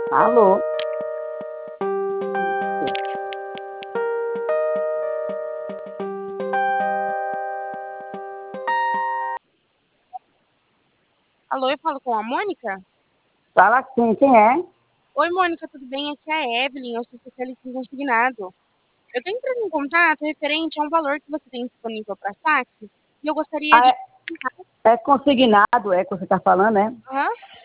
Alô? Alô, eu falo com a Mônica? Fala sim, quem é? Oi, Mônica, tudo bem? Aqui é a Evelyn, eu sou especialista em consignado. Eu tenho entrado em contato referente a um valor que você tem disponível para saque e eu gostaria Ah, de... é consignado, é que você está falando, né? Aham.